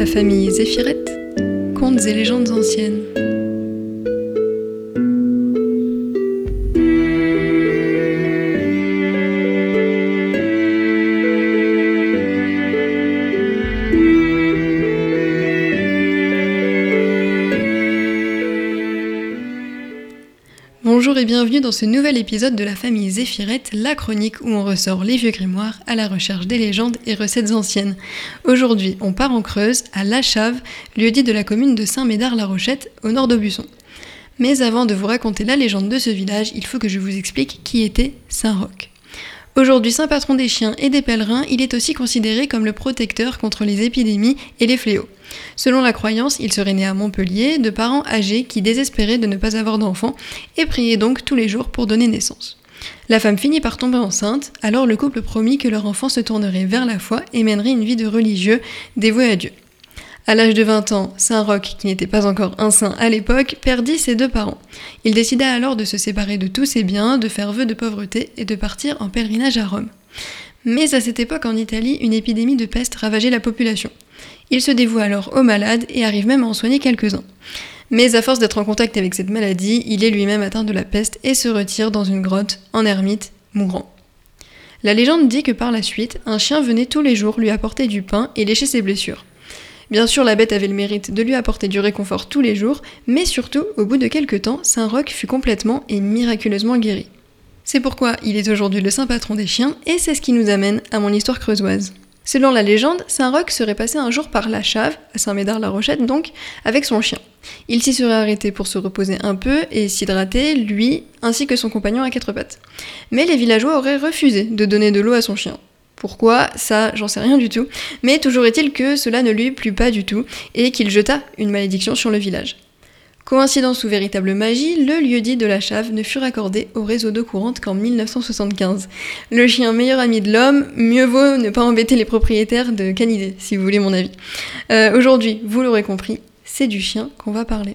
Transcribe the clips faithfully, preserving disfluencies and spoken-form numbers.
famille Zéphirette, contes et légendes anciennes. Bonjour et bienvenue dans ce nouvel épisode de la famille Zéphirette, la chronique où on ressort les vieux grimoires à la recherche des légendes et recettes anciennes. Aujourd'hui, on part en Creuse, à La Chave, lieu-dit de la commune de Saint-Médard-la-Rochette, au nord d'Aubusson. Mais avant de vous raconter la légende de ce village, il faut que je vous explique qui était Saint-Roch. Aujourd'hui saint patron des chiens et des pèlerins, il est aussi considéré comme le protecteur contre les épidémies et les fléaux. Selon la croyance, il serait né à Montpellier de parents âgés qui désespéraient de ne pas avoir d'enfants et priaient donc tous les jours pour donner naissance. La femme finit par tomber enceinte, alors le couple promit que leur enfant se tournerait vers la foi et mènerait une vie de religieux dévoué à Dieu. À l'âge de vingt ans, Saint-Roch, qui n'était pas encore un saint à l'époque, perdit ses deux parents. Il décida alors de se séparer de tous ses biens, de faire vœu de pauvreté et de partir en pèlerinage à Rome. Mais à cette époque en Italie, une épidémie de peste ravageait la population. Il se dévoue alors aux malades et arrive même à en soigner quelques-uns. Mais à force d'être en contact avec cette maladie, il est lui-même atteint de la peste et se retire dans une grotte, en ermite, mourant. La légende dit que par la suite, un chien venait tous les jours lui apporter du pain et lécher ses blessures. Bien sûr, la bête avait le mérite de lui apporter du réconfort tous les jours, mais surtout, au bout de quelques temps, Saint-Roch fut complètement et miraculeusement guéri. C'est pourquoi il est aujourd'hui le saint patron des chiens, et c'est ce qui nous amène à mon histoire creusoise. Selon la légende, Saint-Roch serait passé un jour par La Chave, à Saint-Médard-la-Rochette donc, avec son chien. Il s'y serait arrêté pour se reposer un peu et s'hydrater, lui, ainsi que son compagnon à quatre pattes. Mais les villageois auraient refusé de donner de l'eau à son chien. Pourquoi ? Ça, j'en sais rien du tout, mais toujours est-il que cela ne lui plut pas du tout, et qu'il jeta une malédiction sur le village. Coïncidence ou véritable magie, le lieu-dit de La Chave ne fut raccordé au réseau d'eau courante qu'en mille neuf cent soixante-quinze. Le chien meilleur ami de l'homme, mieux vaut ne pas embêter les propriétaires de canidés, si vous voulez mon avis. Euh, aujourd'hui, vous l'aurez compris, c'est du chien qu'on va parler.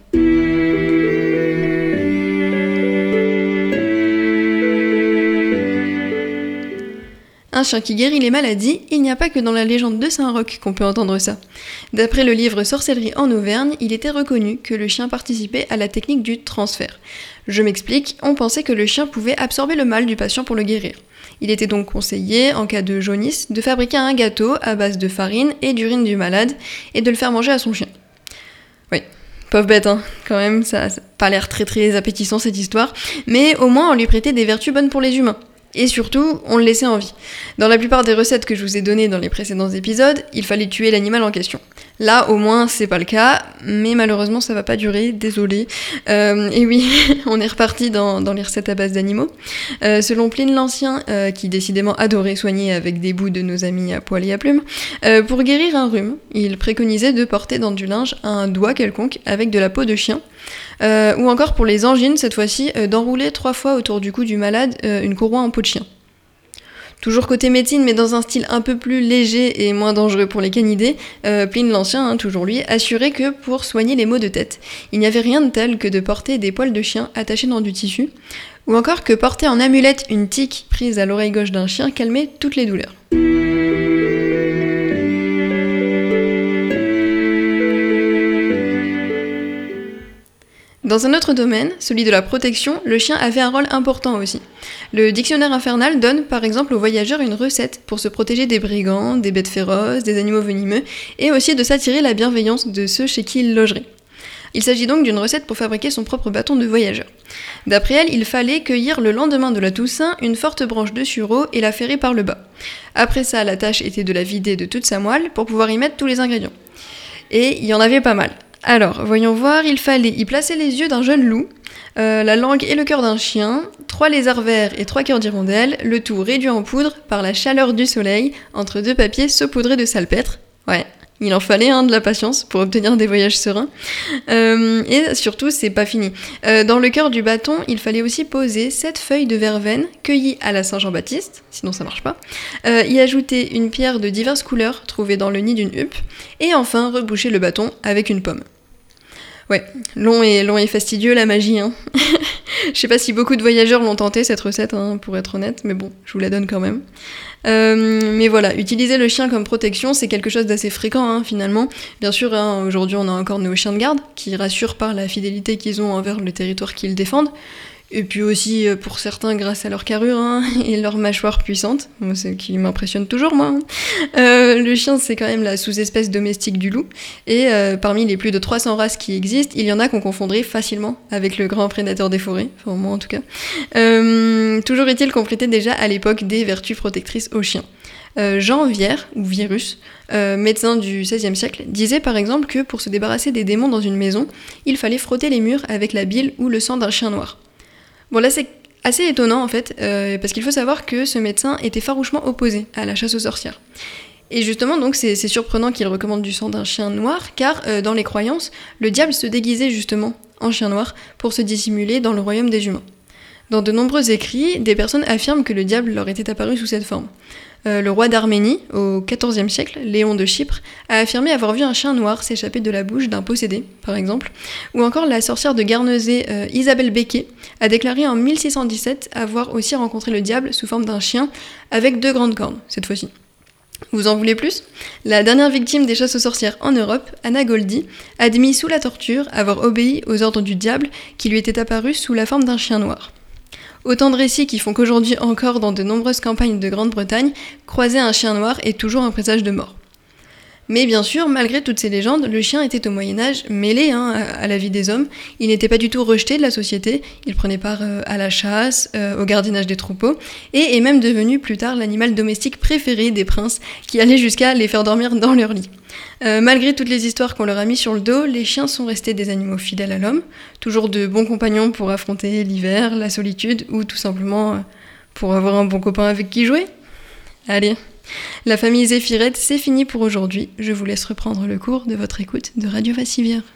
Un chien qui guérit les maladies, il n'y a pas que dans la légende de Saint-Roch qu'on peut entendre ça. D'après le livre Sorcellerie en Auvergne, il était reconnu que le chien participait à la technique du transfert. Je m'explique, on pensait que le chien pouvait absorber le mal du patient pour le guérir. Il était donc conseillé, en cas de jaunisse, de fabriquer un gâteau à base de farine et d'urine du malade et de le faire manger à son chien. Oui, pauvre bête, hein, quand même, ça n'a pas l'air très très appétissant cette histoire, mais au moins on lui prêtait des vertus bonnes pour les humains. Et surtout, on le laissait en vie. Dans la plupart des recettes que je vous ai données dans les précédents épisodes, il fallait tuer l'animal en question. Là, au moins, c'est pas le cas, mais malheureusement, ça va pas durer, désolé. Euh, et oui, on est reparti dans, dans les recettes à base d'animaux. Euh, selon Pline l'Ancien, euh, qui décidément adorait soigner avec des bouts de nos amis à poil et à plumes, euh, pour guérir un rhume, il préconisait de porter dans du linge un doigt quelconque avec de la peau de chien, euh, ou encore pour les angines, cette fois-ci, euh, d'enrouler trois fois autour du cou du malade euh, une courroie en peau de chien. Toujours côté médecine, mais dans un style un peu plus léger et moins dangereux pour les canidés, euh, Pline l'Ancien, hein, toujours lui, assurait que pour soigner les maux de tête, il n'y avait rien de tel que de porter des poils de chien attachés dans du tissu, ou encore que porter en amulette une tique prise à l'oreille gauche d'un chien calmait toutes les douleurs. Dans un autre domaine, celui de la protection, le chien avait un rôle important aussi. Le dictionnaire infernal donne par exemple aux voyageurs une recette pour se protéger des brigands, des bêtes féroces, des animaux venimeux, et aussi de s'attirer la bienveillance de ceux chez qui il logerait. Il s'agit donc d'une recette pour fabriquer son propre bâton de voyageur. D'après elle, il fallait cueillir le lendemain de la Toussaint une forte branche de sureau et la ferrer par le bas. Après ça, la tâche était de la vider de toute sa moelle pour pouvoir y mettre tous les ingrédients. Et il y en avait pas mal. Alors, voyons voir, il fallait y placer les yeux d'un jeune loup, euh, la langue et le cœur d'un chien, trois lézards verts et trois cœurs d'hirondelle, le tout réduit en poudre par la chaleur du soleil, entre deux papiers saupoudrés de salpêtre. Ouais, il en fallait hein, de la patience pour obtenir des voyages sereins. Euh, et surtout, c'est pas fini. Euh, dans le cœur du bâton, il fallait aussi poser sept feuilles de verveine cueillies à la Saint-Jean-Baptiste, sinon ça marche pas. Euh, y ajouter une pierre de diverses couleurs trouvée dans le nid d'une huppe, et enfin reboucher le bâton avec une pomme. Ouais, long et, long et fastidieux la magie, hein. Je sais pas si beaucoup de voyageurs l'ont tenté cette recette, hein, pour être honnête, mais bon, je vous la donne quand même. Euh, mais voilà, utiliser le chien comme protection, c'est quelque chose d'assez fréquent, hein, finalement. Bien sûr, hein, aujourd'hui on a encore nos chiens de garde, qui rassurent par la fidélité qu'ils ont envers le territoire qu'ils défendent. Et puis aussi, pour certains, grâce à leur carrure, hein, et leur mâchoire puissante, ce qui m'impressionne toujours, moi. Hein. Euh, le chien, c'est quand même la sous-espèce domestique du loup, et euh, parmi les plus de trois cents races qui existent, il y en a qu'on confondrait facilement avec le grand prédateur des forêts, enfin moi en tout cas. Euh, toujours est-il qu'on prêtait déjà à l'époque des vertus protectrices aux chiens. Euh, Jean Vière, ou Virus, euh, médecin du seizième siècle, disait par exemple que pour se débarrasser des démons dans une maison, il fallait frotter les murs avec la bile ou le sang d'un chien noir. Bon là c'est assez étonnant en fait, euh, parce qu'il faut savoir que ce médecin était farouchement opposé à la chasse aux sorcières. Et justement donc c'est, c'est surprenant qu'il recommande du sang d'un chien noir, car euh, dans les croyances, le diable se déguisait justement en chien noir pour se dissimuler dans le royaume des humains. Dans de nombreux écrits, des personnes affirment que le diable leur était apparu sous cette forme. Euh, le roi d'Arménie, au quatorzième siècle, Léon de Chypre, a affirmé avoir vu un chien noir s'échapper de la bouche d'un possédé, par exemple. Ou encore la sorcière de Guernesey, euh, Isabelle Becquet, a déclaré en mille six cent dix-sept avoir aussi rencontré le diable sous forme d'un chien avec deux grandes cornes, cette fois-ci. Vous en voulez plus ? La dernière victime des chasses aux sorcières en Europe, Anna Goldie, admit sous la torture avoir obéi aux ordres du diable qui lui était apparu sous la forme d'un chien noir. Autant de récits qui font qu'aujourd'hui encore, dans de nombreuses campagnes de Grande-Bretagne, croiser un chien noir est toujours un présage de mort. Mais bien sûr, malgré toutes ces légendes, le chien était au Moyen-Âge mêlé hein, à la vie des hommes. Il n'était pas du tout rejeté de la société, il prenait part euh, à la chasse, euh, au gardiennage des troupeaux, et est même devenu plus tard l'animal domestique préféré des princes, qui allaient jusqu'à les faire dormir dans leur lit. Euh, malgré toutes les histoires qu'on leur a mis sur le dos, les chiens sont restés des animaux fidèles à l'homme, toujours de bons compagnons pour affronter l'hiver, la solitude, ou tout simplement euh, pour avoir un bon copain avec qui jouer. Allez, la famille Zéphirette, c'est fini pour aujourd'hui. Je vous laisse reprendre le cours de votre écoute de Radio Vassivière.